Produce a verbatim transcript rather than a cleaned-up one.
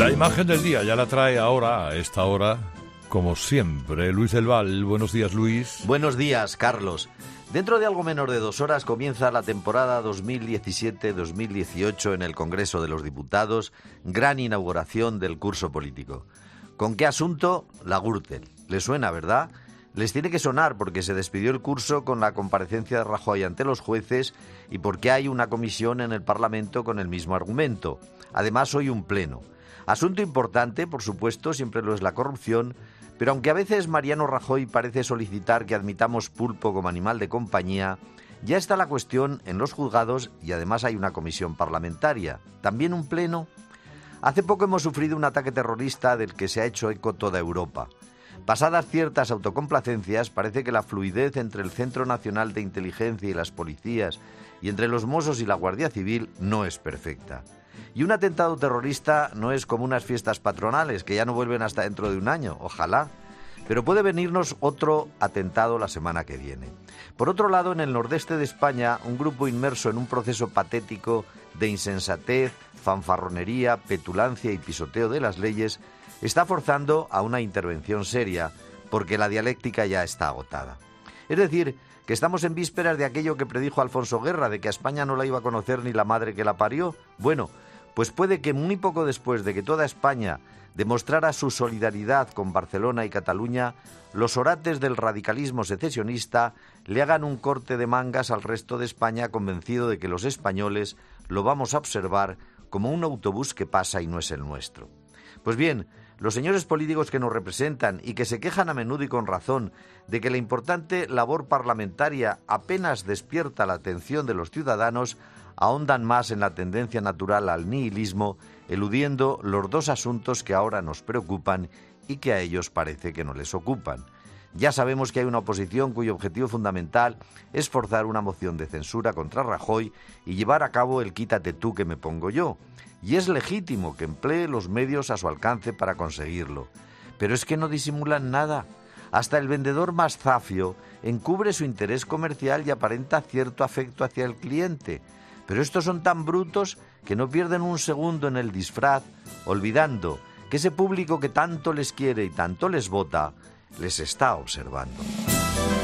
La imagen del día ya la trae ahora, a esta hora, como siempre, Luis del Val. Buenos días, Luis. Buenos días, Carlos. Dentro de algo menos de dos horas comienza la temporada dos mil diecisiete dos mil dieciocho en el Congreso de los Diputados, gran inauguración del curso político. ¿Con qué asunto? La Gürtel. ¿Les suena, verdad? Les tiene que sonar porque se despidió el curso con la comparecencia de Rajoy ante los jueces y porque hay una comisión en el Parlamento con el mismo argumento. Además, hoy un pleno. Asunto importante, por supuesto, siempre lo es la corrupción, pero aunque a veces Mariano Rajoy parece solicitar que admitamos pulpo como animal de compañía, ya está la cuestión en los juzgados y además hay una comisión parlamentaria. ¿También un pleno? Hace poco hemos sufrido un ataque terrorista del que se ha hecho eco toda Europa. Pasadas ciertas autocomplacencias, parece que la fluidez entre el Centro Nacional de Inteligencia y las policías y entre los Mossos y la Guardia Civil no es perfecta. Y un atentado terrorista no es como unas fiestas patronales, que ya no vuelven hasta dentro de un año, ojalá. Pero puede venirnos otro atentado la semana que viene. Por otro lado, en el nordeste de España, un grupo inmerso en un proceso patético de insensatez, fanfarronería, petulancia y pisoteo de las leyes, está forzando a una intervención seria, porque la dialéctica ya está agotada. Es decir, que estamos en vísperas de aquello que predijo Alfonso Guerra, de que a España no la iba a conocer ni la madre que la parió. Bueno, pues puede que muy poco después de que toda España demostrara su solidaridad con Barcelona y Cataluña, los orates del radicalismo secesionista le hagan un corte de mangas al resto de España, convencido de que los españoles lo vamos a observar como un autobús que pasa y no es el nuestro. Pues bien, los señores políticos que nos representan y que se quejan a menudo y con razón de que la importante labor parlamentaria apenas despierta la atención de los ciudadanos, ahondan más en la tendencia natural al nihilismo, eludiendo los dos asuntos que ahora nos preocupan y que a ellos parece que no les ocupan. Ya sabemos que hay una oposición cuyo objetivo fundamental es forzar una moción de censura contra Rajoy y llevar a cabo el quítate tú que me pongo yo. Y es legítimo que emplee los medios a su alcance para conseguirlo. Pero es que no disimulan nada. Hasta el vendedor más zafio encubre su interés comercial y aparenta cierto afecto hacia el cliente. Pero estos son tan brutos que no pierden un segundo en el disfraz, olvidando que ese público que tanto les quiere y tanto les vota, les está observando.